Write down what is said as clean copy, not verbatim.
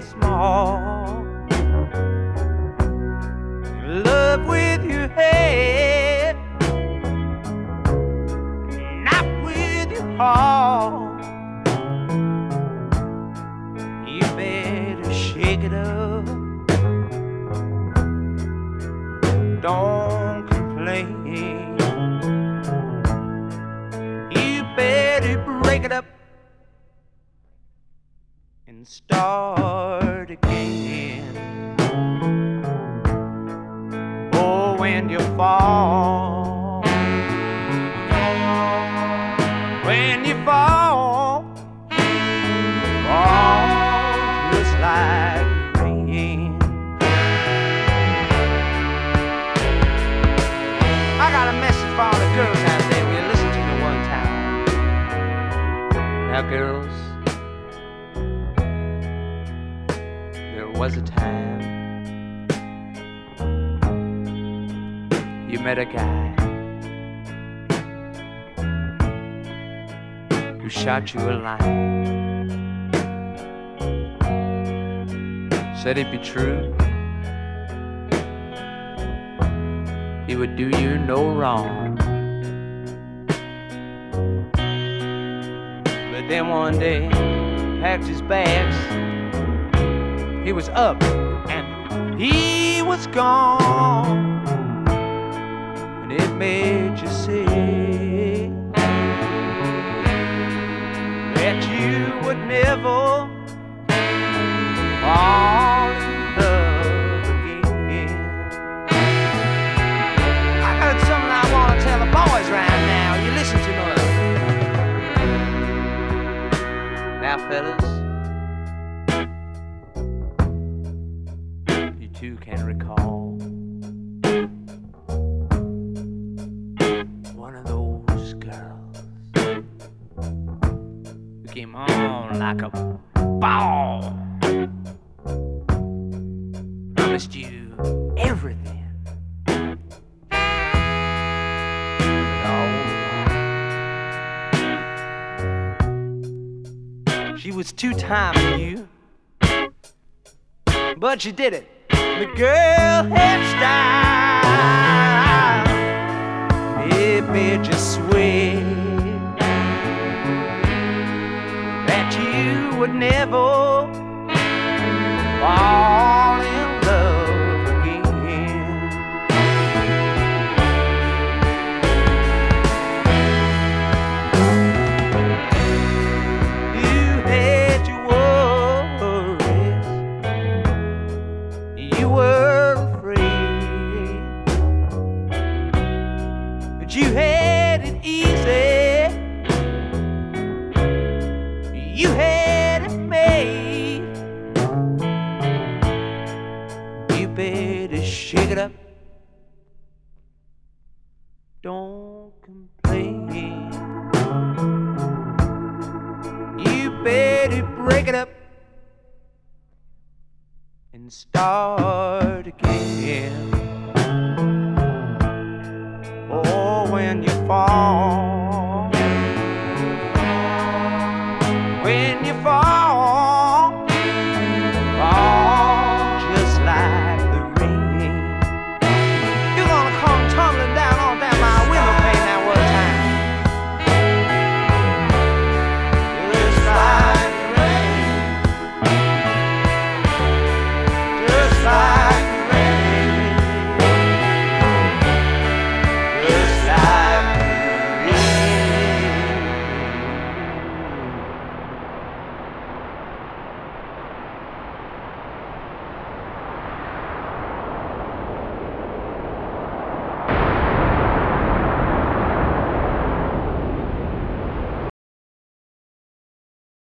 small. Love with your head, not with your heart. You better shake it up. Don't complain. You better break it up and start again. Oh, when you fall, when you fall, fall just like rain. I got a message for all the girls out there. Will you listen to me one time? Now, girls, there was a time you met a guy who shot you a line, said it'd be true, he would do you no wrong. But then one day, packed his bags, he was up and he was gone. And it made you say that you would never fall in love again. I got something I want to tell the boys right now. You listen to me. Now, fellas, you too can recall one of those girls who came on like a ball, promised you everything, but all she was two-timing you, but you did it. The girl had style, it made you swear that you would never fall in love again. You had your worries, you were afraid, but you had it easy, you had it made. You better shake it up, don't complain. You better break it up and start again.